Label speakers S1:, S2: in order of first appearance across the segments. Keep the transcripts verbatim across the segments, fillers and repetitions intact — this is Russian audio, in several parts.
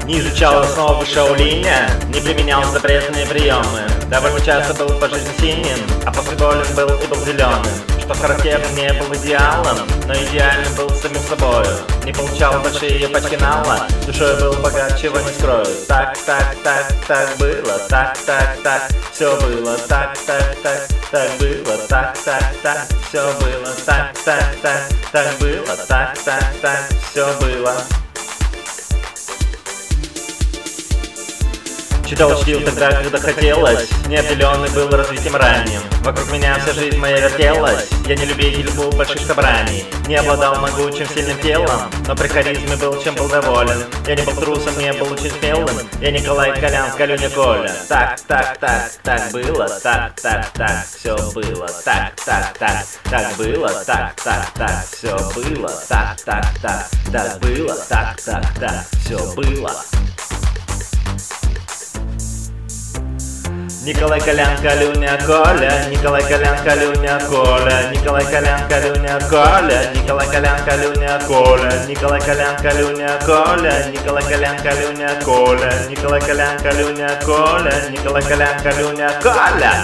S1: Не изучал основы Шаолиня, не применял запретные приемы. Довольно часто был по жизни синим, а после болен был и был зеленым. Что характерно, не был идеалом, но идеальным был самим собою. Не получал большие пачки нала, душой был богат, чего не скрою. Так, так, так, так было, так, так, так, все было, так, так, так, так было, так, так, так, все было, так, так, так, так было, так, так, так, все было. Читал, чтил тогда, когда хотелось. Неопределенный был развитием ранним. Вокруг меня вся жизнь моя вертелась. Я не любитель был больших собраний. Не обладал могучим сильным телом, но при харизме был, чем был доволен. Я не был трусом, не был очень смелым. Я Николай Колян, Калюня Коля. Так, так, так, так было, так, так, так, все было. Так, так, так, так было, так, так, так, все было. Так, так, так, так было, так, так, так, все было. Николай Колян, Калюня Коля, Николай Колян, Калюня Коля, Николай Колян, Калюня Коля, Николай Колян, Калюня Коля, Николай Колян, Калюня Коля, Николай Колян, Калюня Коля, Николай Колян, Калюня Коля, Николай Колян, Калюня Коля.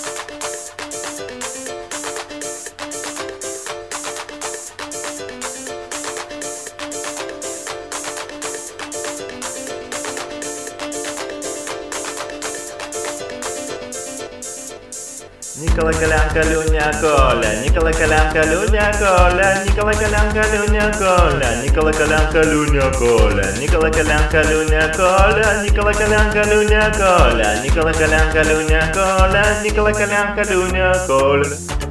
S1: Николай Колян, Калюня Коля, Николай Колян, Калюня Коля, Николай Колян, Калюня Коля, Николай Колян, Калюня Коля, Николай Колян, Калюня Коля, Николай Колян, Калюня Коля, Николай Колян, Калюня Коля, Николай Колян, Калюня Коля.